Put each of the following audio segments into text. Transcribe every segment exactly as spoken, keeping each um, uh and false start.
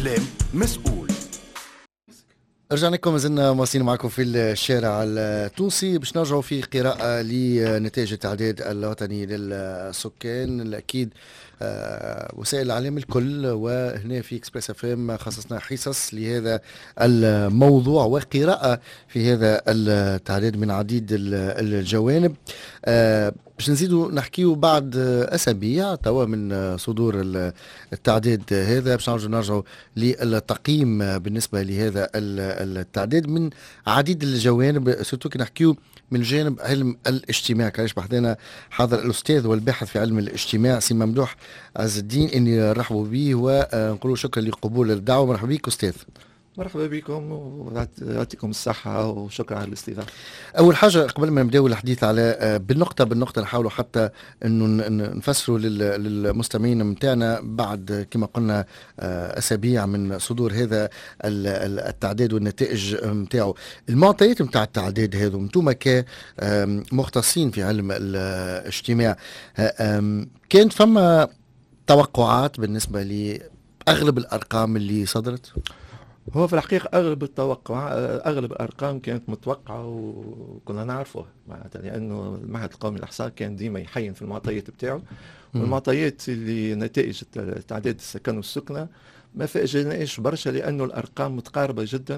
كلام مسؤول. رجعنا لكم، مازلنا مواصلين معكم في الشارع التونسي باش نرجعوا في قراءة لنتائج التعداد الوطني للسكان. الأكيد وسائل الإعلام الكل، وهنا في اكسبريس اف ام خصصنا حصص لهذا الموضوع وقراءة في هذا التعداد من عديد الجوانب. باش نزيدوا نحكيوا بعد أسابيع توا من صدور التعداد هذا، باش نرجعوا نرجعوا للتقييم بالنسبة لهذا التعداد من عديد الجوانب، سورتو كي نحكيوا من جانب علم الاجتماع. كاش بحثنا حاضر الأستاذ والباحث في علم الاجتماع سي ممدوح عز الدين، اني نرحبوا به ونقولوا شكرا لقبول الدعوة. مرحبا بك أستاذ. مرحبا بكم ويعطيكم الصحة وشكرا على الاستضافة. أول حاجة قبل ما نبدأ الحديث على بالنقطة بالنقطة نحاولوا حتى أنه نفسروا للمستمعين متاعنا بعد كما قلنا أسابيع من صدور هذا التعداد والنتائج متاعه، المعطيات متاع التعداد هذا انتم كمختصين في علم الاجتماع كانت فما توقعات بالنسبة لأغلب الأرقام اللي صدرت؟ هو في الحقيقة أغلب التوقع أغلب الأرقام كانت متوقعة وكنا نعرفوها، معناتها لأنه المعهد القومي للإحصاء كان ديما يحين في المعطيات بتاعه، والمعطيات اللي نتائج تعداد السكن والسكنة ما فاجئناش برشا لأنه الأرقام متقاربة جدا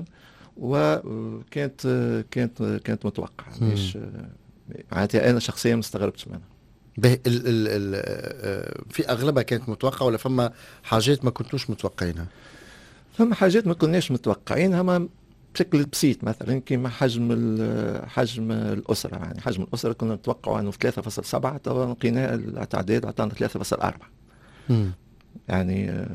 وكانت كانت كانت متوقعة. مش معناتها أنا شخصيا ما استغربتش منها. به ال ال ال في أغلبها كانت متوقعة ولا فما حاجات ما كنتوش متوقعينها؟ فما حاجات ما كناش متوقعينها ما بشكل بسيط، مثلا كيما حجم حجم الأسرة، يعني حجم الأسرة كنا نتوقعوا أنه ثلاثة فاصلة سبعة، توا لقينا التعداد عطانا ثلاثة فاصلة أربعة. يعني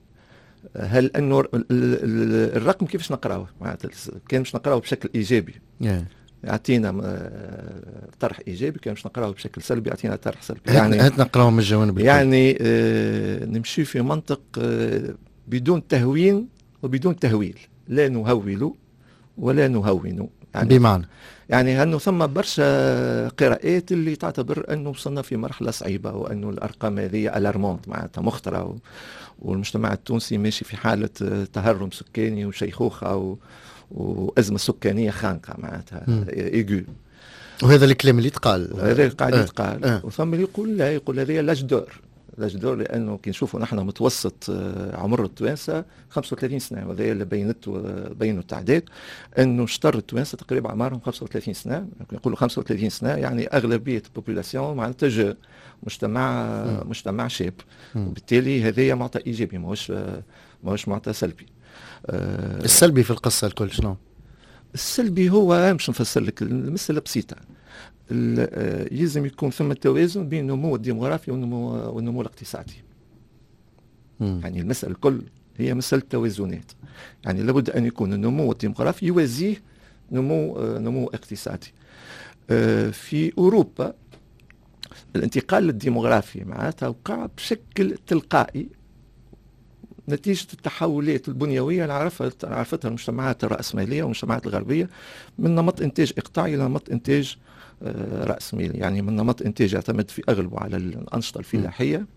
هل أنه الرقم كيفاش نقراوه؟ معناتها كان مش نقراوه بشكل إيجابي yeah. يعطينا طرح إيجابي، كان مش نقراوه بشكل سلبي يعطينا طرح سلبي. يعني هات نقراوه من الجوانب يعني آه نمشي في منطق آه بدون تهوين وبدون تهويل، لا نهول ولا نهون. يعني بمعنى يعني أنه ثم برشا قراءات اللي تعتبر أنه وصلنا في مرحلة صعيبة وأنه الأرقام هذه ألارمونت معناتها مخطرة، والمجتمع التونسي ماشي في حالة تهرم سكاني وشيخوخة و... وأزمة سكانية خانقة معناتها إيجو. وهذا الكلام اللي يتقال وهذا اللي قاعد يتقال أه. وثم اللي يقول لا، يقول هذه لاج دور لاج دور، لانه كي نشوفوا نحن متوسط عمر التوانسه خمسة وثلاثين سنه، وهذا اللي بينته بينوا التعداد انه اشتر التوانسه تقريبا اعمارهم خمسة وثلاثين سنه. يقولوا خمسة وثلاثين سنه يعني اغلبيه البوبولاسيون معناتها جو مجتمع م. مجتمع شاب، وبالتالي هذايا معطى ايجابي ماهوش ماهوش معطى سلبي. أه السلبي في القصه الكل شنو؟ السلبي هو مش نفسر لك المساله بسيطه، يلزم يكون ثم توازن بين النمو الديموغرافي والنمو, والنمو الاقتصادي. مم. يعني المسألة الكل هي مسألة توازنات، يعني لابد أن يكون النمو الديموغرافي يوازيه نمو نمو اقتصادي. في أوروبا الانتقال الديموغرافي معناتها وقع بشكل تلقائي نتيجة التحولات البنيوية اللي عرفها عرفتها المجتمعات الرأسمالية والمجتمعات الغربية من نمط إنتاج إقطاعي إلى نمط إنتاج رأس مالي، يعني من نمط إنتاج يعتمد في أغلبه على الأنشطة الفلاحية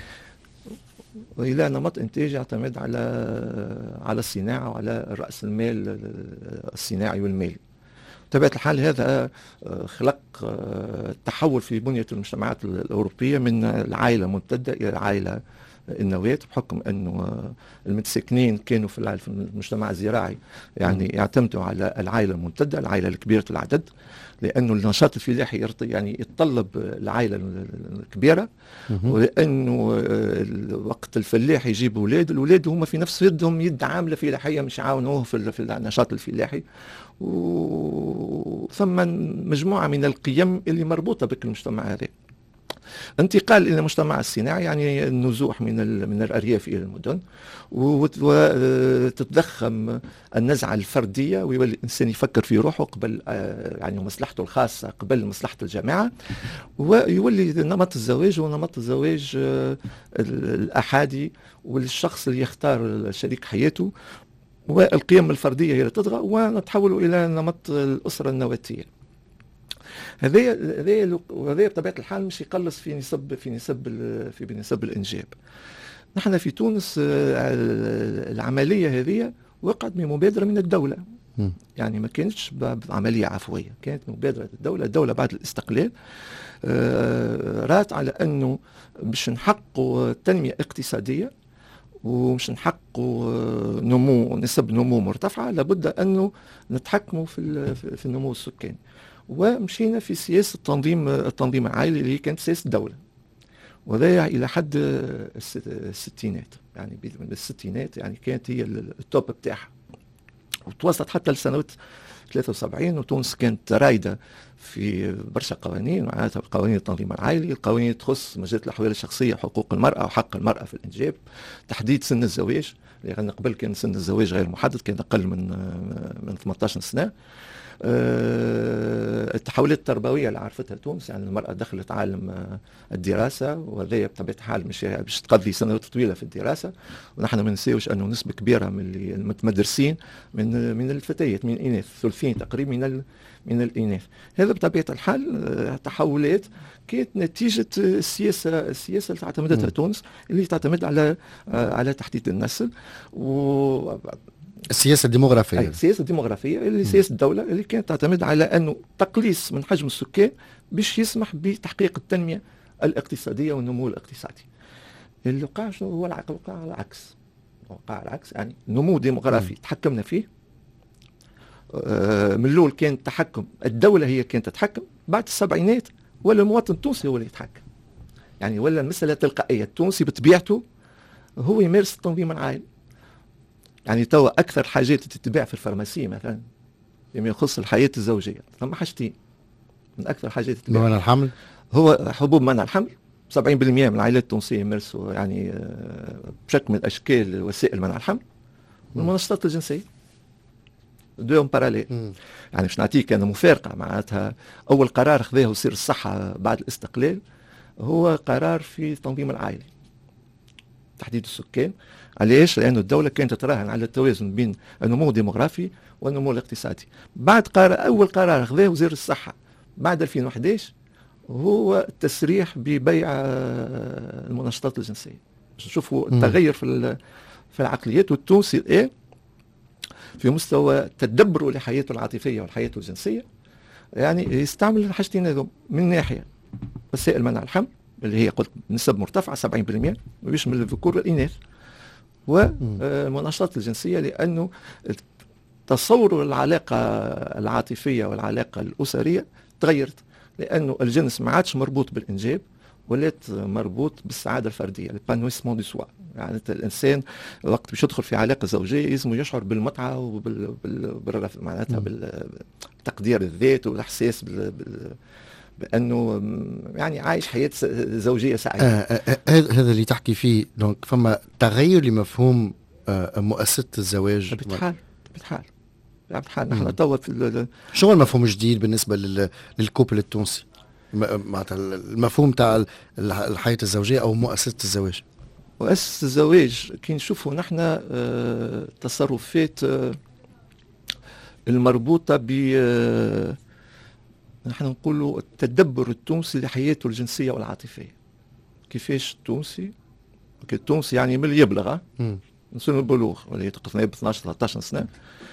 وإلى نمط إنتاج يعتمد على على الصناعة وعلى رأس المال الصناعي والمالي. بطبيعة الحال هذا خلق تحول في بنية المجتمعات الأوروبية من العائلة الممتدة إلى العائلة النواة، بحكم أنه المتسكنين كانوا في المجتمع الزراعي يعني يعتمدوا على العائلة الممتدة، العائلة الكبيرة العدد، لأنه النشاط الفلاحي يعني يتطلب العائلة الكبيرة، ولأنه وقت الفلاح يجيب أولاد، الأولاد هم في نفس يدهم يد عاملة فلاحية مش يعاونوه في النشاط الفلاحي، وثم مجموعة من القيم اللي مربوطة بك المجتمع هذا. انتقال الى المجتمع الصناعي يعني النزوح من من الارياف الى المدن، وتتضخم النزعه الفرديه ويولي الانسان يفكر في روحه قبل يعني مصلحته الخاصه قبل مصلحه الجماعه، ويولي نمط الزواج هو نمط الزواج الاحادي، والشخص اللي يختار شريك حياته والقيم الفرديه هي اللي تطغى، ونتحول الى نمط الاسره النواتيه. هذا هذا هذا بطبيعه الحال مش يقلص في نسب في نسب في نسب الانجاب. نحن في تونس العملية هذه وقعت بمبادرة من الدولة. م. يعني ما كانتش بعملية عفوية، كانت مبادرة الدولة. الدولة بعد الاستقلال رات على أنه باش نحققوا تنمية اقتصادية ومش نحققوا نمو نسب نمو مرتفعة، لابد أنه نتحكموا في في النمو السكاني. ومشينا في سياسة تنظيم التنظيم العائلي اللي كانت سياسة الدولة، وهذا إلى حد الستينات. يعني بالستينات يعني كانت هي التوب بتاعها، وتوصلت حتى لسنوات ثلاثة وسبعين. وتونس كانت رايدة في برشا قوانين، معناتها قوانين التنظيم العائلي، القوانين تخص مجال الأحوال الشخصية، حقوق المرأة وحق المرأة في الإنجاب، تحديد سن الزواج، لأن قبل كان سن الزواج غير محدد، كان أقل من من ثمانية عشر سنة. أه التحولات التربويه اللي عرفتها تونس، يعني المراه دخلت عالم أه الدراسه، وهذا بطبيعه الحال مش باش تقضي سنوات طويله في الدراسه. ونحن ما ننساوش انه نسبه كبيره من المتمدرسين من من الفتيات، من الاناث، ثلثين تقريبا من من الاناث. هذا بطبيعه الحال أه تحولات كانت نتيجه السياسه السياسه اللي تعتمدتها تونس، اللي تعتمد على أه على تحديد النسل و السياسة الديموغرافية. أي السياسة الديموغرافية اللي سياسة الدولة اللي كانت تعتمد على أنه تقليص من حجم السكان باش يسمح بتحقيق التنمية الاقتصادية والنمو الاقتصادي. اللي وقع شنو هو العكس؟ وقع على العكس. وقع على العكس، يعني نمو ديموغرافي م. تحكمنا فيه. آه من الأول كان التحكم الدولة هي كانت تتحكم، بعد السبعينات ولا المواطن التونسي هو اللي يتحكم. يعني ولا المسألة تلقائية، التونسي بطبيعته هو يمارس التنظيم العائلي. يعني توا أكثر حاجات تتباع في الفارماسية مثلا فيما يخص الحياة الزوجية، ثم حاجتين من أكثر حاجات تتباع. منع الحمل، هو حبوب منع الحمل. سبعين بالمئة من العائلات التونسية يمارسوا يعني بشكل من أشكال وسائل منع الحمل. والمنشطات الجنسية دوم باراليل. يعني باش نعطيك أنا مفارقة، معناتها أول قرار خذاه وزير الصحة بعد الاستقلال هو قرار في التنظيم العائلي، تحديد السكان. علاش؟ لأن الدولة كانت تراهن على التوازن بين النمو الديموغرافي والنمو الاقتصادي. بعد قرار أول قرار خذاه وزير الصحة بعد ألفين وأحد عشر هو التسريح ببيع المنشطات الجنسية. نشوفوا التغير في في العقليات. والتونسي الآن في مستوى تدبره لحياته العاطفية وحياته الجنسية يعني يستعمل الحاجتين هذوم، من ناحية وسائل منع الحمل اللي هي قلت نسب مرتفعة سبعين بالمئة ويشمل الذكور والإناث، والمناشطات الجنسية، لأنه تصور العلاقة العاطفية والعلاقة الأسرية تغيرت، لأنه الجنس ما عادش مربوط بالإنجاب ولات مربوط بالسعادة الفردية، البانويسمون دو سوا. يعني الإنسان وقت باش يدخل في علاقة زوجية لازم يشعر بالمتعة وبال بال... معناتها بالتقدير الذات والإحساس بال... بال... بأنه يعني عايش حياة زوجية سعيدة. آه هذا اللي تحكي فيه، دونك فما تغير لمفهوم آه مؤسسة الزواج. بتحال بتحال بتحال نحن توا في شو المفهوم الجديد بالنسبة لل... للكوبل التونسي؟ معناتها المفهوم تاع الحياة الزوجية أو مؤسسة الزواج. مؤسسة الزواج كي نشوفوا نحن آه تصرفات آه المربوطة ب آه نحن نقولوا التدبر التونسي لحياته الجنسية والعاطفية. كيفاش التونسي التونسي يعني من يبلغ من سن البلوغ واللي تقريبا ب اثناش ثلاثة عشر سنة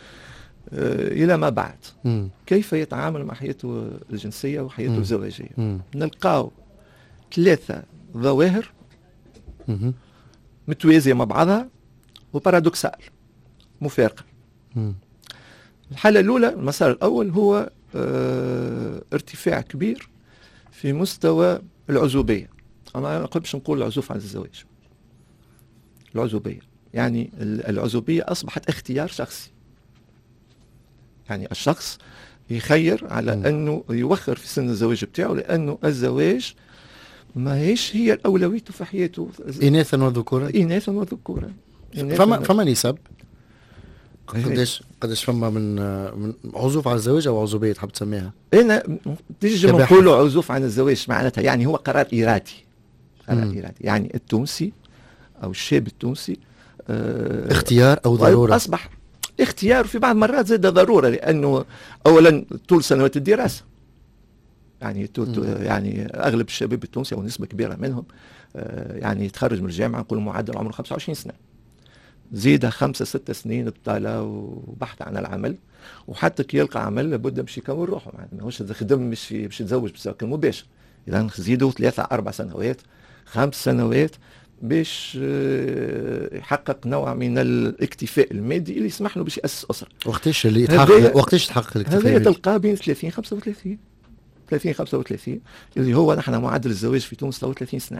آه إلى ما بعد م. كيف يتعامل مع حياته الجنسية وحياته م. الزواجية. م. نلقاو ثلاثة ظواهر م. متوازية مع بعضها وبارادوكسال مفارقة. م. الحالة الأولى، المسار الأول هو اه ارتفاع كبير في مستوى العزوبية. أنا ما نقولش نقول العزوف عن الزواج، العزوبية يعني العزوبية أصبحت اختيار شخصي. يعني الشخص يخير على م. أنه يوخر في سن الزواج بتاعه، لأنه الزواج ما هيش هي الأولوية في حياته. إناثا وذكورا إناثا وذكورا فما فما نسب قداش قداش فما من من عزوف عن الزواج او عزوبيه تحب تسميها؟ انا تيجي نقولوا عزوف عن الزواج معناتها يعني هو قرار ارادي. قرار ارادي يعني التونسي او الشاب التونسي اه اختيار او ضروره، اصبح اختيار في بعض المرات زاد ضروره، لانه اولا طول سنوات الدراسه يعني يعني اغلب الشباب التونسي او نسبه كبيره منهم يعني يتخرج من الجامعه نقول معدل عمره خمسة وعشرين سنه، زيد خمسة ستة سنين بطالة وبحث عن العمل، وحتى كي يلقى عمل لابد باش يكون روحه، ماهوش خدم مش باش يتزوج بشكل مباشر، اذا زيدوا ثلاثة أربع سنوات خمس سنوات باش يحقق نوع من الاكتفاء المادي اللي يسمح له باش يأسس أسرة. وقتاش اللي يتحقق وقتاش يتحقق الاكتفاء المادي؟ هذا تلقاه بين ثلاثين خمسة وثلاثين ثلاثين خمسة وثلاثين اللي هو نحن معدل الزواج في تونس ثلاثة وثلاثين سنة.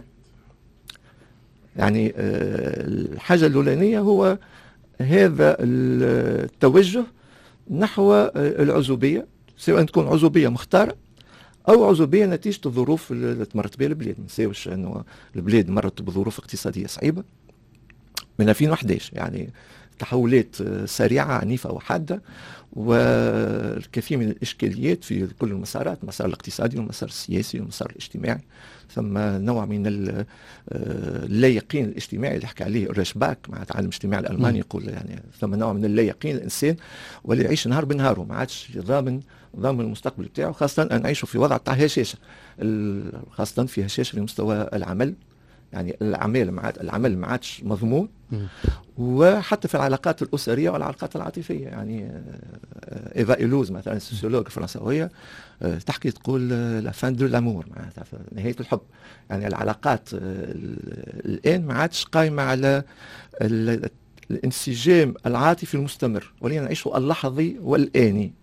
يعني الحاجة الأولانية هو هذا التوجه نحو العزوبية، سواء تكون عزوبية مختارة أو عزوبية نتيجة الظروف اللي تمرت بها البلاد. ما نساوش أنه البلاد مرت بظروف اقتصادية صعيبة من ألفين وأحد عشر، يعني تحولات سريعة عنيفة وحادة، والكثير من الإشكاليات في كل المسارات، المسار الاقتصادي والمسار السياسي والمسار الاجتماعي. ثم نوع من اللا يقين الاجتماعي اللي حكى عليه راشباك مع العالم الاجتماعي الألماني، يقول يعني ثم نوع من اللا يقين الإنسان واللي يعيش نهار بنهاره، ما عادش ضامن ضامن المستقبل بتاعه، خاصة أن نعيشه في وضع تاع هشاشة، خاصة في هشاشة في مستوى العمل، يعني العمل ما عاد العمل ما عادش مضمون، وحتى في العلاقات الأسرية والعلاقات العاطفية. يعني إيفا إيلوز مثلا السوسيولوج الفرنسوية تحكي تقول لا فان دو لامور، معناتها نهاية الحب. يعني العلاقات الآن ما عادش قائمة على الانسجام العاطفي المستمر، ولينا نعيشه اللحظي والآني،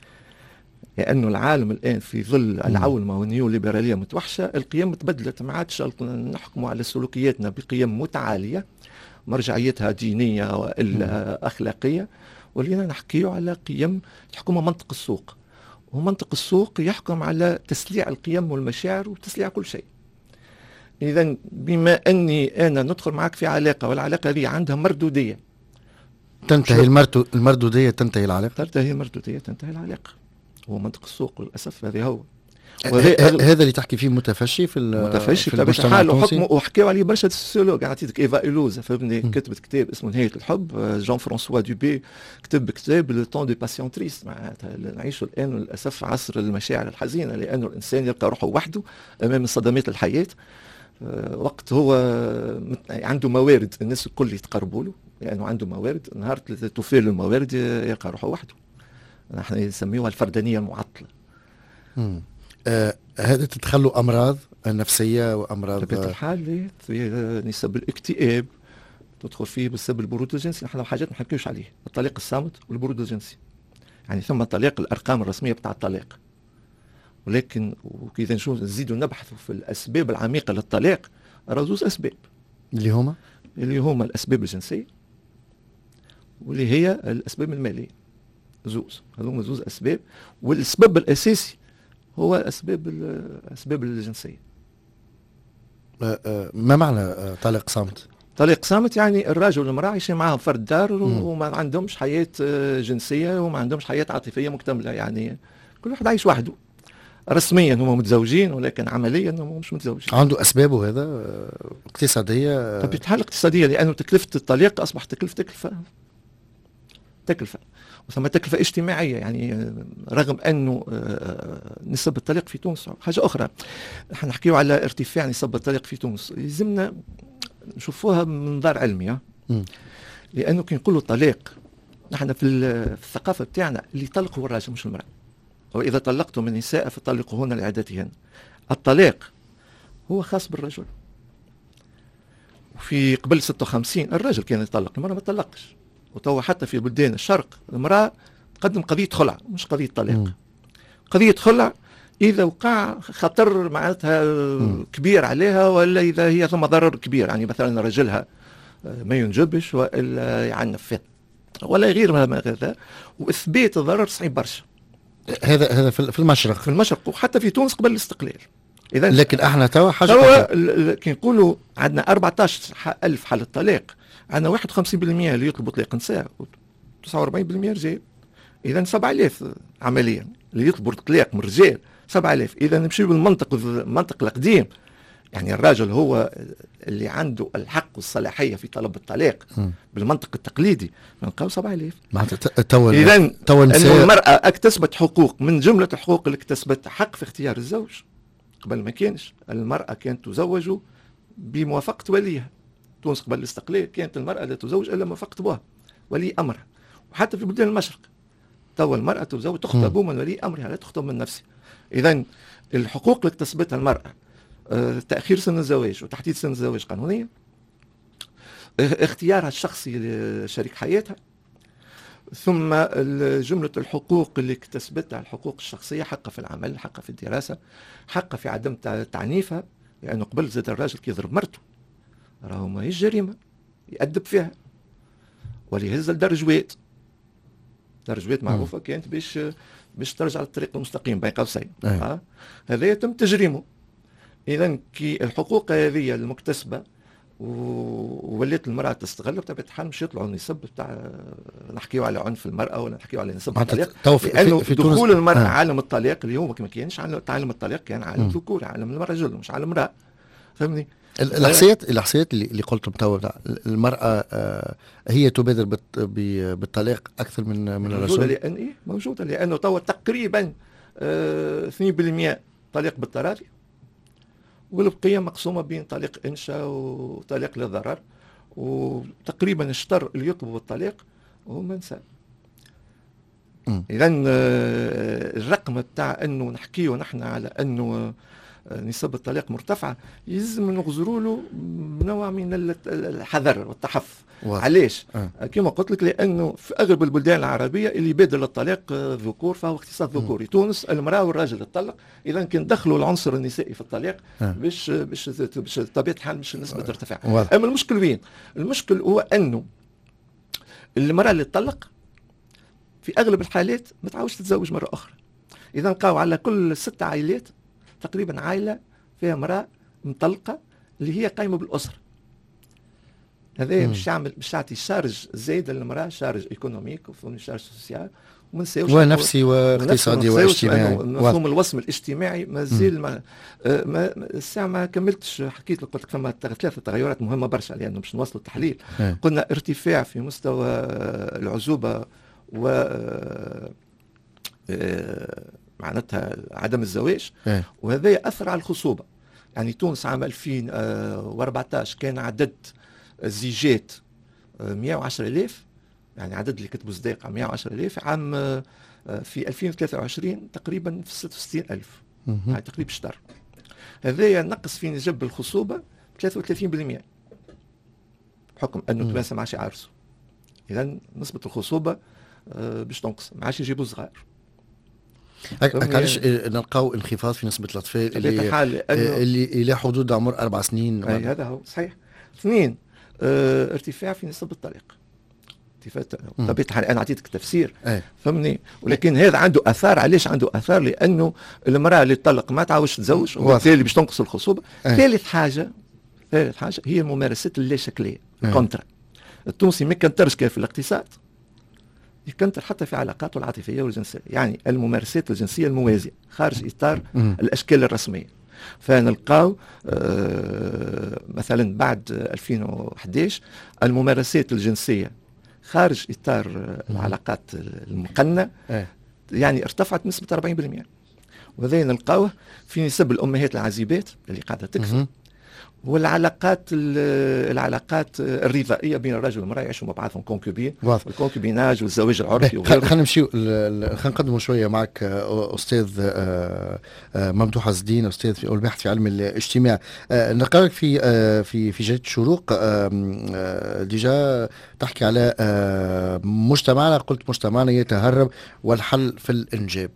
لأنه العالم الآن في ظل العولمة والنيو ليبرالية متوحشة، القيم تبدلت، ما عادش نحكموا على سلوكياتنا بقيم متعالية مرجعيتها دينية وإلا أخلاقية، ولينا نحكيه على قيم تحكم منطق السوق، ومنطق السوق يحكم على تسليع القيم والمشاعر وتسليع كل شيء. إذا بما أني أنا ندخل معك في علاقة والعلاقة دي عندها مردودية، تنتهي المردودية تنتهي العلاقة تنتهي المردودية تنتهي العلاقة، هو منطق السوق للأسف. هذا هو هذا اللي تحكي فيه متفشي في متفشي في المجتمع التونسي، وحكيوا عليه برشا السوسيولوج. اعطيتك ايفا إيلوز فهمني كتبت كتاب اسمه نهاية الحب، جان فرانسوا دوبي كتب كتاب لو طون دو باسيون تريست، معناتها نعيشوا الان للاسف عصر المشاعر الحزينه، لانه الانسان يلقى روحه وحده امام صدمات الحياه، وقت هو عنده موارد الناس الكل يتقربوا له لانه يعني عنده موارد، نهار تفيل الموارد يلقى روحه وحده، نحن نسميوها الفردانيه المعطله. امم آه هذا تتخلوا امراض نفسيه وامراض بطبيعه الحال نسب الاكتئاب تدخل فيه بسبب البرود الجنسي. نحن حاجات ما نحكيوش عليه، الطلاق الصامت والبرود الجنسي، يعني ثم طلاق الارقام الرسميه بتاع الطلاق، ولكن وكذا نشوف نزيدوا نبحثوا في الاسباب العميقه للطلاق، راه زوز اسباب اللي هما اللي هما الاسباب الجنسيه واللي هي الاسباب الماليه، زوز هذوما زوز اسباب، والسبب الاساسي هو اسباب الاسباب الجنسيه. ما معنى طلاق صامت؟ طلاق صامت يعني الراجل والمراه عايشين معاهم فرد دار وما عندهمش حياه جنسيه وما عندهمش حياه عاطفيه مكتمله، يعني كل واحد عايش وحده، رسميا هم متزوجين ولكن عمليا هم مش متزوجين. عنده اسبابه هذا اقتصاديه، طبيعة الحال اقتصاديه، لانه تكلفه الطلاق اصبحت تكلفه تكلفه تكلفه وثم تكلفة اجتماعية. يعني رغم أنه نسب الطلاق في تونس حاجة أخرى، نحن نحكيو على ارتفاع نسب الطلاق في تونس، يلزمنا نشوفوها من منظار علمي، لأنه كي نقولوا طلاق نحن في الثقافة بتاعنا اللي يطلق هو الراجل مش المرأة، وإذا طلقتم من النساء فطلقوهن لعدتهن. الطلاق هو خاص بالرجل، وفي قبل ستة وخمسين الرجل كان يطلق، المرأة ما تطلقش، وتوا حتى في بلدان الشرق المرأة تقدم قضية خلع مش قضية طلاق، قضية خلع إذا وقع خطر معناتها كبير عليها، ولا إذا هي ثم ضرر كبير، يعني مثلا رجلها ما ينجبش وإلا يعنف ولا غير ما هذا، وإثبات الضرر صعيب برشا. هذا هذا في المشرق في المشرق وحتى في تونس قبل الاستقلال. إذا لكن احنا توا حاجة توا كي نقولوا عندنا أربعة عشر ألف حالة طلاق، عندنا واحد وخمسين بالمئة اللي يطلبوا طلاق نساء وتسعة وأربعين بالمئة رجال، إذا سبعة آلاف عمليا اللي يطلبوا طلاق من الرجال سبعة آلاف. إذا نمشي بالمنطق المنطق القديم يعني الراجل هو اللي عنده الحق والصلاحيه في طلب الطلاق بالمنطق التقليدي بنلقاو سبعة آلاف. اذا انه المراه اكتسبت حقوق، من جمله الحقوق اللي اكتسبت حق في اختيار الزوج. قبل ما كانش المراه كانت تزوج بموافقه وليها. تونس قبل الاستقلال كانت المراه لا تزوج الا موافقه بها ولي امرها، وحتى في بلدان المشرق توا المراه تزوج تخطب من ولي امرها لا تخطب من نفسها. اذا الحقوق اللي اكتسبتها المراه، أه تاخير سن الزواج وتحديد سن الزواج قانونيا، اختيارها الشخصي لشريك حياتها، ثم جملة الحقوق اللي اكتسبتها، الحقوق الشخصية، حقها في العمل، حقها في الدراسة، حقها في عدم تعنيفها، لأنه قبل زاد الراجل كي يضرب مرته راهو ماهيش جريمة يأدب فيها ولا يهز الدرجوات. درجوات معروفة كانت باش باش ترجع للطريق المستقيم بين قوسين. آه. هذا يتم تجريمه. إذا كي الحقوق هذه المكتسبة ووليت المرأة تستغل، بطبيعة الحال مش يطلعوا النسب بتاع نحكيوا على عنف المرأة ولا نحكيوا على نسب الطلاق، لأنه في دخول المرأة آه. عالم الطلاق اليوم ما كانش عالم الطلاق، كان عالم ذكوري، عالم الرجل مش عالم امرأة. فهمني؟ الاحصائيات الاحصائيات اللي, اللي قلتم توا المرأة آه هي تبادر بالطلاق أكثر من من الرجل. موجودة لأن إيه موجودة لأنه توا تقريبا آه اثنين بالمئة طلاق بالتراضي، والبقية مقسومة بين طلاق إنشاء وطلاق للضرر، وتقريبا الشطر اللي يطلب الطلاق هو منسى. إذا الرقم بتاع أنه نحكيه ونحن على أنه نسب الطلاق مرتفعة يلزم نغزروا له نوع من الحذر والتحف. علاش؟ أه. كما قلت لك لأنه في أغلب البلدان العربية اللي يبادر للطلاق ذكور فهو اختصاص ذكوري. تونس المرأة والراجل يطلق، إذا كان دخلوا العنصر النسائي في الطلاق أه. باش باش باش طبيعة الحال مش النسبة ترتفع. أه. أما المشكل وين؟ المشكل هو أنه المرأة اللي تطلق في أغلب الحالات ما تعاودش تتزوج مرة أخرى. إذا نلقاو على كل ست عائلات تقريبا عائلة فيها امرأة مطلقة اللي هي قائمة بالأسرة. هذا مش يعمل مش يعطي شارج زايد للمرأة، شارج ايكونوميك وشارج سوسيال ونفسي واقتصادي واجتماعي. مفهوم الوصم الاجتماعي مازال ما, ما الساعة ما كملتش. حكيت لك قلت لك فما ثلاثة تغيرات مهمة برشا لأنه باش نوصلوا التحليل. قلنا ارتفاع في مستوى العزوبة و معناتها عدم الزواج، وهذا يأثر على الخصوبة. يعني تونس عام ألفين وأربعة عشر كان عدد الزيجات مئة وعشرة آلاف، يعني عدد اللي كتبوا صداق مئة وعشرة آلاف. عام في ألفين وثلاثة وعشرين تقريبا في ستة وستين ألف، يعني تقريبا شطر. هذا ينقص في نسب الخصوبة ثلاثة وثلاثين بالمئة بحكم أنه تونس ما عادش يعرسوا. إذا نسبة الخصوبة باش تنقص، ما عادش يجيبوا صغار. علاش نلقاو انخفاض في نسبة الأطفال اللي اللي إلى حدود عمر أربع سنين؟ هذا هو صحيح. اثنين اه ارتفاع في نسب الطلاق. طبيعة الحال أنا أعطيتك تفسير فهمني، ولكن هذا عنده أثار. علاش عنده أثار؟ لأنه المرأة اللي تطلق ما تعاودش تتزوج وبالتالي باش تنقص الخصوبة. ثالث حاجة ثالث حاجة هي الممارسات اللا شكلية، الكونترا. التونسي ما كنترش كيف في الاقتصاد، يكنتر حتى في علاقاته العاطفية والجنسية، يعني الممارسات الجنسية الموازية خارج إطار م. الأشكال الرسمية. فنلقاو آه مثلا بعد ألفين وأحد عشر الممارسات الجنسية خارج إطار م. العلاقات المقننة اه. يعني ارتفعت نسبة أربعين بالمئة، وهذا نلقاوه في نسب الأمهات العزيبات اللي قاعدة تكثر، والعلاقات العلاقات الرضائيه بين الرجل والمراه يعيشوا مع بعضهم كونكوبين، الكونكوبيناج والزواج العرفي وغيره. خلينا نمشيو خلينا نقدموا شويه معك استاذ ممدوح عز الدين، استاذ في الباحث في علم الاجتماع. نلقاك في في في جريده الشروق ديجا تحكي على مجتمعنا، قلت مجتمعنا يتهرب والحل في الانجاب.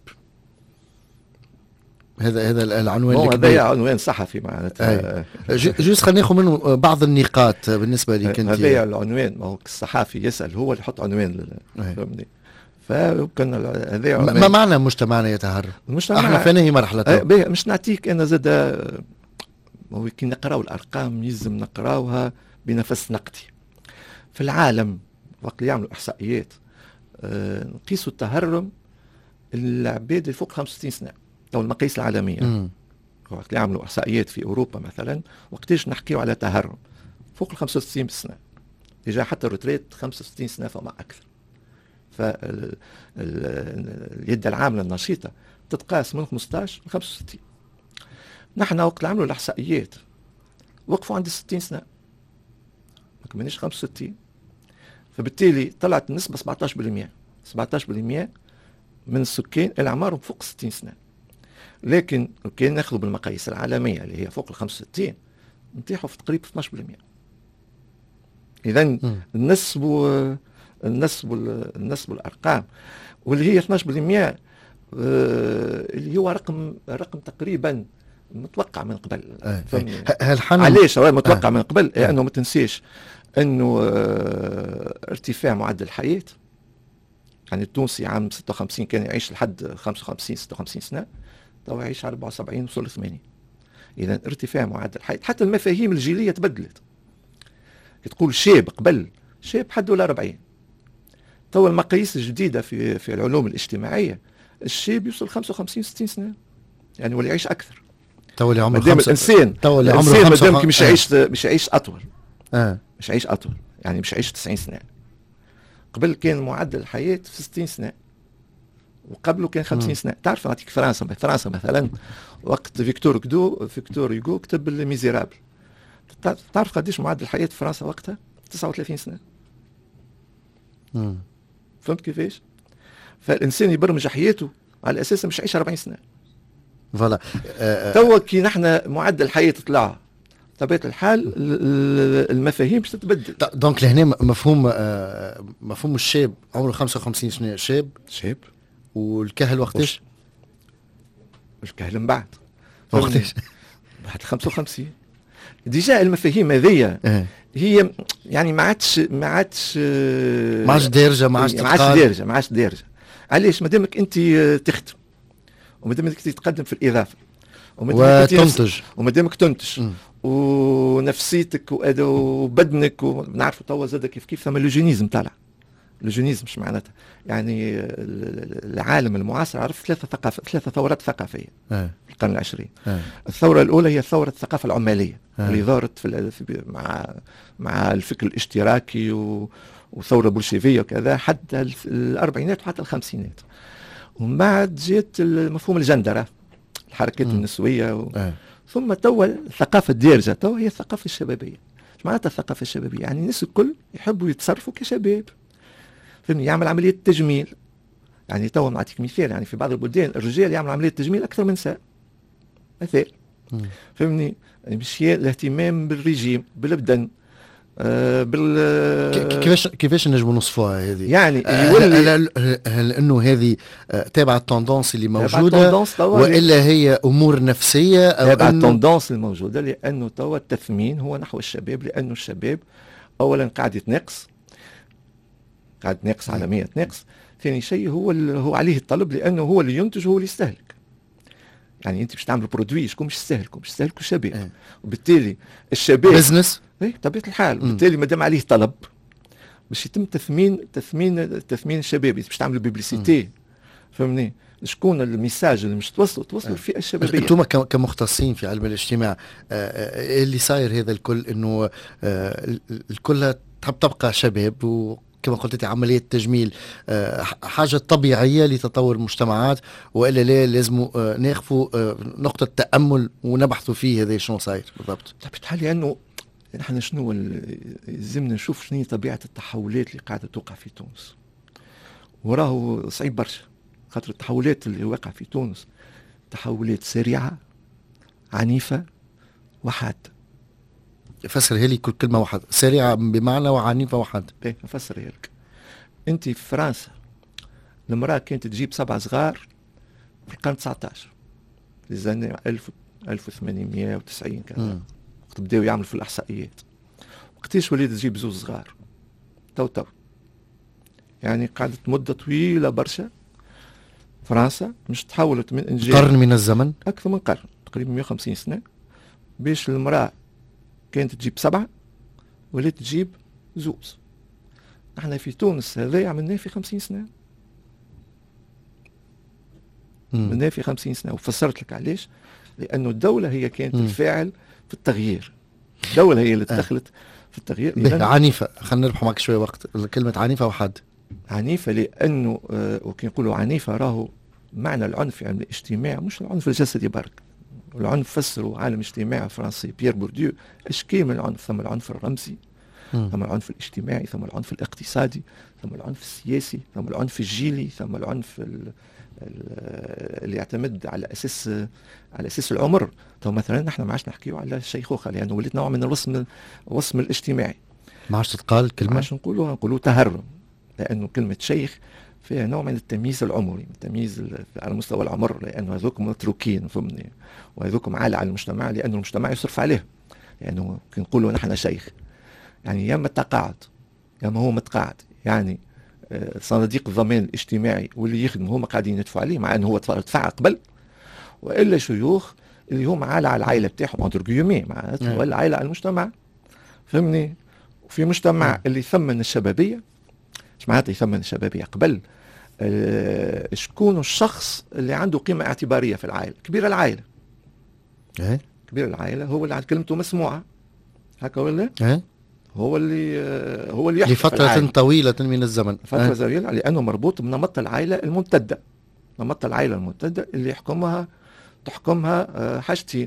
هذا هذا العنوان هذا عنوان صحفي معناتها. جوست خلينا ناخذ منه بعض النقاط بالنسبه لك انت. هذا العنوان، ما هو الصحفي يسال هو اللي يحط عنوان فهمني. فكان هذا ما معنى مجتمعنا يتهرب؟ المجتمع احنا في هذه مرحله مش نعطيك انا زاد هو كي نقراو الارقام يلزم نقراوها بنفس نقدي. في العالم وقت يعملوا احصائيات نقيسوا التهرب العباد اللي فوق خمسة وستين سنه او المقاييس العالميه. مم. وقت اللي يعملوا احصائيات في اوروبا مثلا وقتاش نحكيو على تهرم فوق ال خمسة وستين سنه، ديجا حتى الروتريت خمسة وستين سنه فما اكثر. فاليد العامله النشيطه تتقاس من خمسطاش ل خمسة وستين. نحن وقت اللي عملوا الاحصائيات وقفوا عند ستين سنه، ما كملناش خمسة وستين، فبالتالي طلعت النسبه سبعطاش بالمئة سبعطاش بالمئة من السكان اللي اعمارهم فوق ستين سنه. لكن لو كان ناخذوا بالمقاييس العالميه اللي هي فوق ال خمسة وستين نطيحوا في تقريبا اثناش بالمئة. اذا النسب و النسب النسب والارقام واللي هي اثناش بالمئة آه اللي هو رقم رقم تقريبا متوقع من قبل. علاش متوقع آه. من قبل لانه آه. ما تنسيش انه آه ارتفاع معدل الحياه، يعني التونسي عام ستة وخمسين كان يعيش لحد خمسة وخمسين ستة وخمسين سنه، تو يعيش أربعة وسبعين وصل ثمانين. اذا ارتفاع معدل الحياه، حتى المفاهيم الجيليه تبدلت. تقول شاب قبل شاب حد ولا أربعين، تو المقاييس الجديده في في العلوم الاجتماعيه الشاب يوصل خمسة وخمسين ستين سنه، يعني ولا يعيش اكثر. تو اللي عمره خمسة الانسان تو اللي عمره خمسة مادام مش يعيش آه. مش يعيش اطول اه مش يعيش اطول يعني مش يعيش تسعين سنه. قبل كان معدل الحياه في ستين سنه وقبله كان خمسين سنه. تعرف نعطيك فرنسا فرنسا مثلا وقت فيكتور كدو فيكتور يوغو كتب الميزيرابل، تعرف قديش معدل الحياه في فرنسا وقتها؟ تسعة وثلاثين سنه. مم. فهمت كيفاش؟ فالانسان يبرمج حياته على اساس مش يعيش أربعين سنه. فوالا توا كي نحن معدل الحياه طلع طبيعه الحال المفاهيم باش تتبدل. دونك لهنا مفهوم مفهوم الشاب عمره خمسة وخمسين سنه شاب شاب والكهل وقتاش؟ الكهل من بعد وقتاش؟ بعد خمسة وخمسين. ديجا المفاهيم هذيا اه. هي يعني ما عادش ما عادش ما عادش دارجه ما عادش ما عادش دارجه ما عادش دارجه. علاش؟ مادامك انت تخدم ومادامك تتقدم في الاضافه وتنتج ومادامك تنتج ونفسيتك وبدنك ونعرفوا توا زاد كيف كيف ثم اللوجينيزم طالع. اللوجينيزم مش معناتها يعني العالم المعاصر عرف ثلاثه ثقافه ثلاثه ثورات ثقافيه اه. في القرن العشرين. اه. الثوره الاولى هي ثوره الثقافه العماليه اه. اللي ظهرت في مع مع الفكر الاشتراكي و وثوره بولشيفيه وكذا حتى الاربعينات وحتى الخمسينات. ومن بعد جات مفهوم الجندره الحركات م. النسويه و... آه. ثم توا الثقافه الدارجه توا هي الثقافه الشبابيه. ايش معناتها الثقافه الشبابيه؟ يعني الناس الكل يحبوا يتصرفوا كشباب، فهمني؟ يعمل عمليه تجميل. يعني توا نعطيك مثال، يعني في بعض البلدان الرجال يعمل عمليه تجميل اكثر من النساء مثال، فهمني؟ مش هي الاهتمام بالرجيم بالبدن آه بال كيفاش كيفاش نجموا نوصفوها هذه؟ يعني يولي هل, هل انه هذه تابعه التوندونس اللي موجوده والا هي امور نفسيه او تابعه التوندونس الموجوده؟ لانه توا التثمين هو نحو الشباب، لانه الشباب اولا قاعد يتنقص قاعد يتنقص عالميا تنقص. ثاني شيء هو هو عليه الطلب لانه هو اللي ينتج هو اللي يستهلك. يعني انت باش تعمل برودوي شكون باش يستهلكوا؟ باش يستهلكوا الشباب اه. وبالتالي الشباب بزنس اي طبيعه الحال، وبالتالي ما دام عليه طلب باش يتم تثمين تثمين تثمين الشباب. باش تعمل بيبليسيتي فهمني؟ شكون الميساج اللي مش توصلوا توصلوا الفئه الشبابيه. انتم كمختصين في علم الاجتماع آه اللي صاير هذا الكل انه آه الكل تحب تبقى شباب، و كما قلت انت عمليه تجميل آه حاجه طبيعيه لتطور المجتمعات، والا لا لازم آه ناخذوا آه نقطه تامل ونبحثوا فيه هذا شنو صاير بالضبط. طبيعه لانه نحن شنو لازمنا نشوف شنو طبيعه التحولات اللي قاعده توقع في تونس، وراه صعيب برشا خاطر التحولات اللي واقع في تونس تحولات سريعه عنيفه وحاده. فسرها لي كل كلمه واحده، سريعه بمعنى وعنيفه وحاده. ايه نفسرها لك. انت في فرنسا المراه كانت تجيب سبع صغار في القرن تسعطاش في السنه ألف وثمانمئة وتسعين كذا، وقت بداو يعملوا في الاحصائيات وقتاش وليت تجيب زوج صغار تو تو. يعني قعدت مده طويله برشا فرنسا مش تحولت من انجاز قرن من الزمن، اكثر من قرن تقريبا مئة وخمسين سنه، باش المراه كانت تجيب سبعة ولات تجيب زوز. احنا في تونس هذا عملناه في خمسين سنة عملناه في خمسين سنة. وفسرت لك علاش، لأنه الدولة هي كانت م. الفاعل في التغيير. الدولة هي اللي تدخلت في التغيير. عنيفة، خلينا نربح معك شوية وقت. كلمة عنيفة وحد. عنيفة لأنه آه وكي نقولوا عنيفة راهو معنى العنف في علم الاجتماع مش العنف الجسدي برك. العنف فسروا عالم اجتماعي فرنسي بيير بورديو اشكال من العنف. ثم العنف الرمزي، م. ثم العنف الاجتماعي، ثم العنف الاقتصادي، ثم العنف السياسي، ثم العنف الجيلي، ثم العنف ال اللي يعتمد على اساس على اساس العمر. تو مثلا نحن ما عادش نحكيو على الشيخوخه لانه وليت نوع من الوصم الوصم الاجتماعي. ما عادش تتقال كلمه، ما عادش نقولوها، نقولوا تهرم، لانه كلمه شيخ فيها نوع من التمييز العمري، التمييز على مستوى العمر، لانه هذوكم متروكين فهمني، وهذوكم عالة على المجتمع لانه المجتمع يصرف عليه. لانه يعني كي نقولوا نحن شيخ يعني يا متقاعد يا ما هو متقاعد، يعني صناديق الضمان الاجتماعي واللي يخدموا هم قاعدين يدفعوا عليه مع انه هو دفع قبل، والا شيوخ اللي هم عالة على العائله بتاعهم اندر جيومي معناتها، ولا عائله على المجتمع فهمني. وفي مجتمع اللي يثمن الشبابيه، ايش معناتها يثمن الشبابيه؟ قبل آه شكون الشخص اللي عنده قيمه اعتباريه في العائله؟ كبير العائله. ايه كبير العائله هو اللي كلمته مسموعه هكا ولا؟ ايه هو اللي هو اللي يحكي لفترة طويلة من الزمن، فترة طويلة أه؟ لأنه مربوط بنمط العائلة الممتدة. نمط العائلة الممتدة اللي يحكمها تحكمها حاجتين،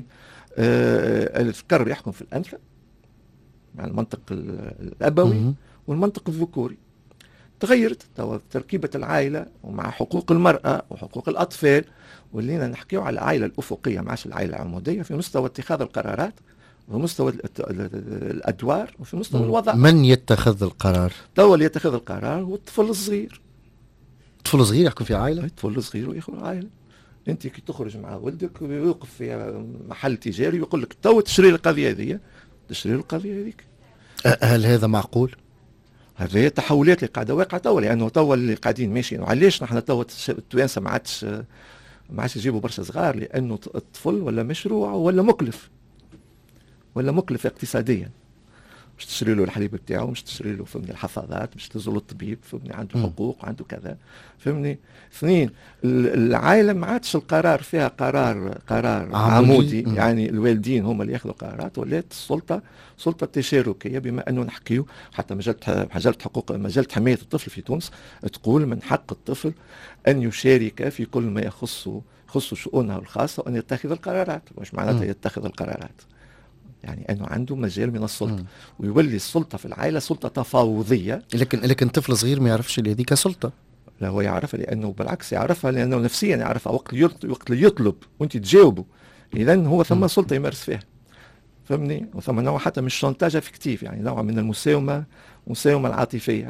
الذكر يحكم في الأنثى مع المنطق الأبوي والمنطق الذكوري. تغيرت تركيبة العائلة ومع حقوق المرأة وحقوق الأطفال، ولينا نحكيو على العائلة الأفقية معاش العائلة العمودية في مستوى اتخاذ القرارات وفي مستوى الأدوار وفي مستوى الوظائف. من يتخذ القرار؟ توا اللي يتخذ القرار هو الطفل الصغير. الطفل الصغير يحكم في عائلة؟ الطفل الصغير ويحكم عائلة. انت كي تخرج مع ولدك ويوقف في محل تجاري ويقول لك توا تشري القضية هذه، تشري القضية هذيك. هل هذا معقول؟ هذه هي التحولات اللي قاعدة واقعة توا، لأنه توا اللي قاعدين ماشيين. وعلاش نحن توا التوانسة ما عادش ما عادش يجيبوا برشا صغار؟ لأنه الطفل ولا مشروع ولا مكلف، ولا مكلف اقتصاديا. مش تشتري له الحليب بتاعه، مش تشتري له فهمني الحفاضات، مش تزور الطبيب فهمني عنده حقوق وعنده كذا فهمني. اثنين، العائله ما عادش القرار فيها قرار قرار عمودي، عمودي. يعني الوالدين هم اللي ياخذوا قرارات، ولات السلطه سلطه تشاركيه. بما انه نحكيو حتى مجله مجله حقوق مجله حمايه الطفل في تونس تقول من حق الطفل ان يشارك في كل ما يخص يخص شؤونه الخاصه وان يتخذ القرارات. مش معناتها يتخذ القرارات يعني انه عنده مجال من السلطه، م. ويولي السلطه في العائله سلطه تفاوضيه. لكن لكن طفل صغير ما يعرفش اللي هذيك سلطه. لا هو يعرفها، لانه بالعكس يعرفها لانه نفسيا يعرفها. وقت وقت اللي يطلب وانت تجاوبه اذا هو ثم م. سلطه يمارس فيها فهمني. وثم نوع حتى من الشونتاج افكتيف، يعني نوع من المساومه المساومه العاطفيه.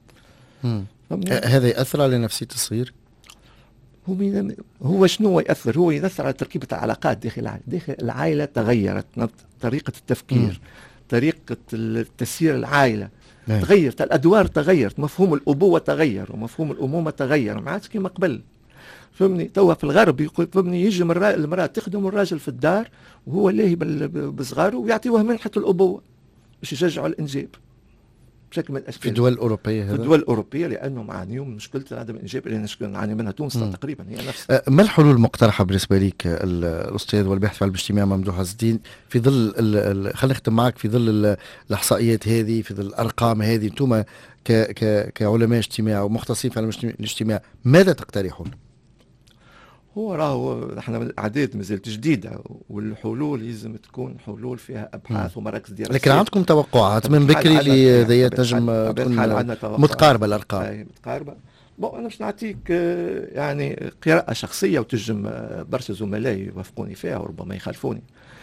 هذا ياثر على نفسيه الصغير. هو هو شنو يأثر؟ هو يأثر على تركيبة العلاقات داخل العائلة. داخل العائلة تغيرت طريقة التفكير، م. طريقة تسيير العائلة م. تغيرت، الأدوار تغيرت، مفهوم الأبوة تغير ومفهوم الأمومة تغير، ما عادش كما قبل فهمني. توا في الغرب يقول فهمني يجي المرأة تخدم والراجل في الدار وهو لاهي بصغاره ويعطيوه منحة الأبوة باش يشجعوا الإنجاب بشكل من الاشكال. في الدول الاوروبيه هذا؟ في الدول الاوروبيه، لانه معانيو مشكله عدم الانجاب اللي نعاني منها تونس تقريبا هي نفسها. ما الحلول المقترحه بالنسبه لك الاستاذ والباحث في علم الاجتماع ممدوح عز الدين في ظل خلينا نختم معك في ظل الاحصائيات هذه، في ظل الارقام هذه، انتم ك ك كعلماء اجتماع ومختصين في علم الاجتماع ماذا تقترحون؟ هو راهو احنا الاعداد مازالت جديده، والحلول لازم تكون حلول فيها ابحاث ومراكز دراسيه. لكن عندكم توقعات من بكري اللي ذي تنجم تكون متقاربه الارقام؟ متقاربه. بون انا باش نعطيك يعني قراءه شخصيه وتنجم برشا زملائي يوافقوني فيها وربما يخالفوني.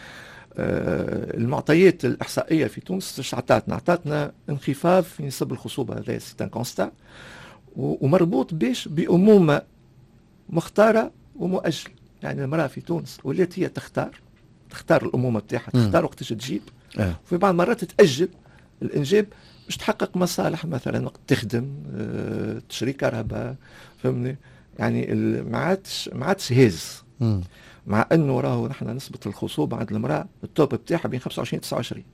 المعطيات الاحصائيه في تونس ايش عطاتنا؟ عطاتنا انخفاض في نسب الخصوبه، هذا سيتان كونستا، ومربوط بيش بامومه مختاره ومؤجل. يعني المرأة في تونس ولات هي تختار تختار الأمومة بتاعها، تختار وقتاش تجيب، أه. وفي بعض المرات تأجل الإنجاب باش تحقق مصالح، مثلا وقت تخدم اه تشري كهرباء فهمني. يعني ما عادش ما عادش هاز، مع انه راهو نحن نسبة الخصوبة عند المرأة التوب بتاعها بين خمسة وعشرين تسعة وعشرين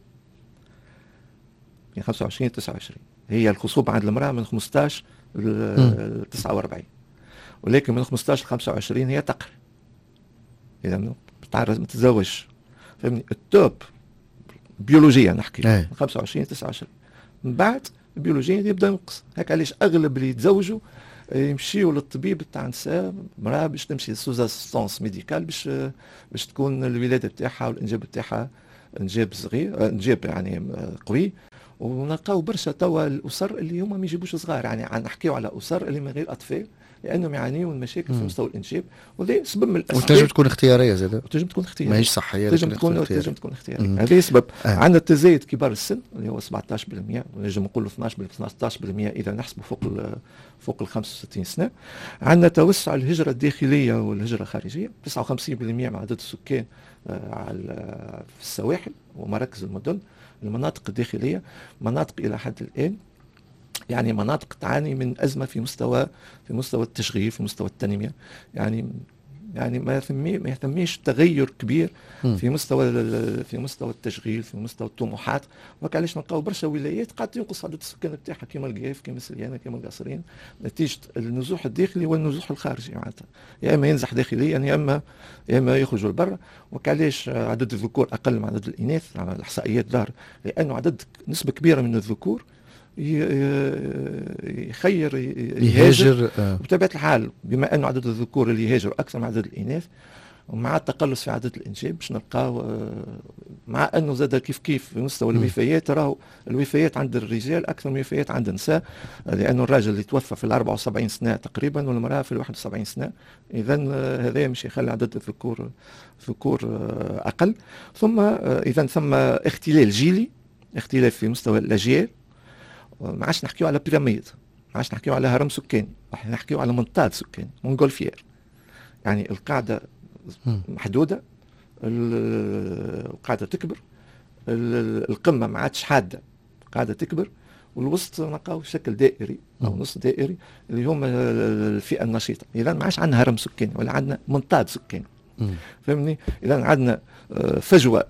بين خمسة وعشرين تسعة وعشرين هي الخصوبة عند المرأة من خمسطاش ل تسعة وأربعين، ولكن من خمسطاش ل خمسة وعشرين هي تقل. إذا تعرف ما تتزوجش، فهمني التوب بيولوجيا نحكي أي. خمسة وعشرين تسعة وعشرين، من بعد البيولوجيا يبدا ينقص. هيك علاش اغلب اللي يتزوجوا يمشيوا للطبيب تاع نساء مراه باش تمشي سوز اسيستونس ميديكال باش باش تكون الولاده بتاعها والانجاب بتاعها انجاب صغير، انجاب يعني قوي. ونلقاو برشا توا الاسر اللي هما ما يجيبوش صغار، يعني نحكيو على اسر اللي من غير اطفال لانهم يعانيوا من مشاكل في مستوى الانجاب، وهذا سبب من الاسباب. وتنجم تكون اختياريه زاد، وتنجم تكون اختياريه، ماهيش صحيه، تنجم تكون تنجم تكون اختياريه. هذا سبب. آه. عندنا تزايد كبار السن اللي هو سبعطاش بالمئة، ونجم نقولوا اثناش ثلاثطاش بالمئة اذا نحسبوا فوق فوق ال خمسة وستين سنه. عندنا توسع الهجره الداخليه والهجره الخارجيه، تسعة وخمسين بالمئة من عدد السكان على في السواحل ومراكز المدن. المناطق الداخليه مناطق الى حد الان يعني مناطق تعاني من أزمة في مستوى في مستوى التشغيل، في مستوى التنمية، يعني يعني ما يهتمي ما يهتميش تغير كبير في مستوى في مستوى التشغيل، في مستوى الطموحات. وكعلاش نلقاو برشا ولايات قاعد ينقص عدد السكان بتاعها كيما القياف كيما السليانة كيما القصرين، نتيجة النزوح الداخلي والنزوح الخارجي معناتها، يا اما ينزح داخليا يا اما يا اما يخرجوا لبرا. وكعلاش عدد الذكور اقل من عدد الاناث على الاحصائيات دار؟ لانه عدد نسبة كبيرة من الذكور يخير يهاجر آه. بطبيعة الحال بما أنه عدد الذكور اللي يهاجر أكثر من عدد الإناث، ومع التقلص في عدد الإنجاب باش نلقاو، مع أنه زاد كيف كيف في مستوى الوفيات، راهو الوفيات عند الرجال أكثر من الوفيات عند النساء، لأنه الراجل اللي توفى في الأربعة وسبعين سنة تقريبا والمرأة في الواحد وسبعين سنة، إذا هذا مش يخلي عدد الذكور ذكور أقل. ثم إذا ثم اختلال جيلي، اختلاف في مستوى الأجيال. ما عادش نحكيو على بيراميد، ما عادش نحكيو على هرم سكاني، راح نحكيو على منطاد سكاني مونغولفيير. يعني القاعدة محدودة، القاعدة تكبر، القمة ما عادش حادة، قاعدة تكبر، والوسط نلقاو شكل دائري أو نص دائري اللي هم الفئة النشيطة. إذا ما عادش عندنا هرم سكاني ولا عندنا منطاد سكاني، فهمني؟ إذا عندنا فجوة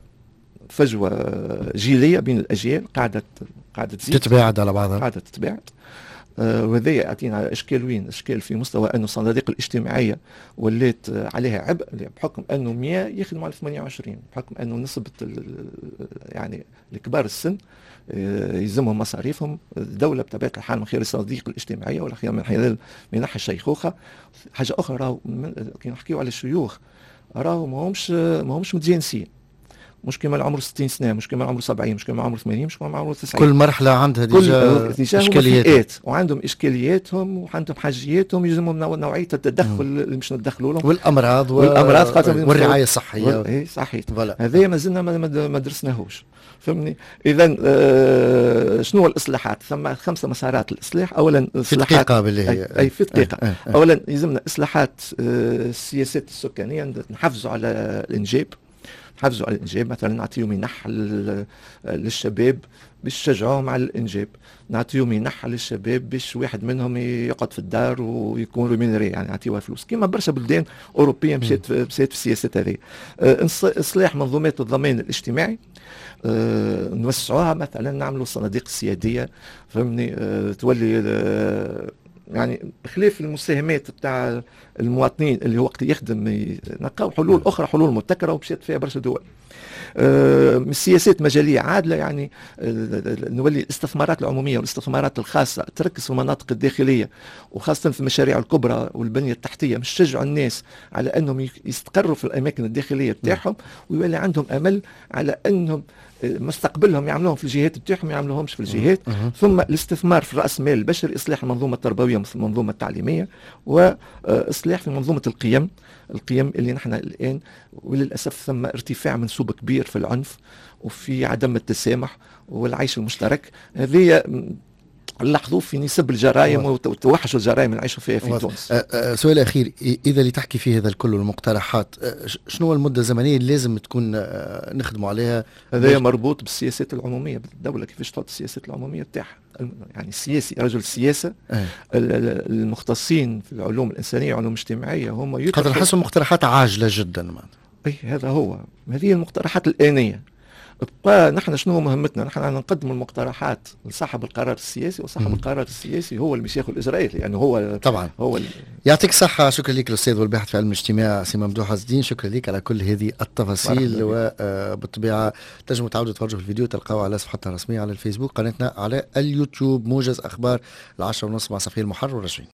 فجوة جيلية بين الأجيال قاعدة قاعدة تزيد، تتباعد على بعضها، قاعدة تتباعد. آه وهذا يعطينا أشكال وين؟ أشكال في مستوى أنه الصناديق الاجتماعية ولات عليها عبء بحكم أنه مئة يخدموا على ثمانية وعشرين، بحكم أنه نسبة يعني الكبار السن آه يلزمهم مصاريفهم. الدولة بطبيعة الحال من خلال الصناديق الاجتماعية ولا من خلال منح الشيخوخة. حاجة أخرى راهو كي نحكيو على الشيوخ راهو ما همش ما همش متجانسين، مش كما العمر ستين سنة، مش كما العمر سبعين، مش كما العمر ثمانين، مش كما العمر تسعين. كل مرحلة عندها ديجا إشكاليات، وعندهم إشكالياتهم وعندهم حاجياتهم يلزمهم نوعية التدخل اللي مش ندخلوا لهم، والأمراض والأمراض والرعاية الصحية. إيه صحيح. هذا ما زلنا ما درسناهوش، فهمني؟ إذا آه شنو الإصلاحات؟ ثم خمسة مسارات الإصلاح. أولا إصلاحات في دقيقة بالله أي, أي في دقيقة. أي أي. أولا يلزمنا إصلاحات آه السياسات السكانية، نحافظوا على الإنجاب، نحافظوا على الإنجاب. مثلا نعطيو منح للشباب باش نشجعوهم على الإنجاب، نعطيو منح للشباب باش واحد منهم يقعد في الدار ويكون ريمينري، يعني نعطيوها فلوس كما برشا بلدان أوروبية مشات مشات في السياسات هذه. إصلاح منظومات الضمان الاجتماعي، أه نوسعوها، مثلا نعملوا الصناديق السيادية، فهمني؟ أه تولي أه يعني بخلاف المساهمات بتاع المواطنين اللي هو وقت يخدم، نلقاو حلول اخرى، حلول مبتكره ومشات فيها برشا دول. أه السياسات مجاليه عادله، يعني أه نولي الاستثمارات العموميه والاستثمارات الخاصه تركز في المناطق الداخليه وخاصه في المشاريع الكبرى والبنيه التحتيه، مش تشجعوا الناس على انهم يستقروا في الاماكن الداخليه بتاعهم ويولي عندهم امل على انهم مستقبلهم يعملوهم في الجهات بتاعهم، يعملوهمش في الجهات. ثم الاستثمار في رأس مال البشري، إصلاح المنظومة التربوية مثل المنظومة التعليمية، وإصلاح في منظومة القيم القيم اللي نحن الآن وللأسف ثم ارتفاع منسوب كبير في العنف وفي عدم التسامح والعيش المشترك. هذه نلاحظوه في نسب الجرائم وتوحش الجرائم اللي نعيشوا فيها في تونس. سؤال أخير، إذا اللي تحكي فيه هذا الكل المقترحات، شنو المدة الزمنية اللي لازم تكون نخدموا عليها؟ هذا مربوط بالسياسات العمومية بالدولة، كيفاش تحط السياسات العمومية بتاعها. يعني السياسي رجل السياسة أه. المختصين في العلوم الإنسانية والعلوم الاجتماعية هم يتحدثوا نحسوا مقترحات عاجلة جدا. أي هذا هو، هذه المقترحات الآنية. بقى نحن شنو مهمتنا؟ نحن نقدم المقترحات لصاحب القرار السياسي، وصاحب القرار السياسي هو اللي باش ياخذ الاجراءات، لانه يعني هو طبعا هو ال... يعطيك الصحة. شكرا لك الأستاذ والباحث في علم الاجتماع سي ممدوح عز الدين، شكرا لك على كل هذه التفاصيل. وبالطبيعة تنجموا تعودوا تفرجوا في الفيديو، تلقاوه على صفحتنا الرسمية على الفيسبوك، قناتنا على اليوتيوب. موجز أخبار العشرة ونص مع صفير المحرر ورشوين.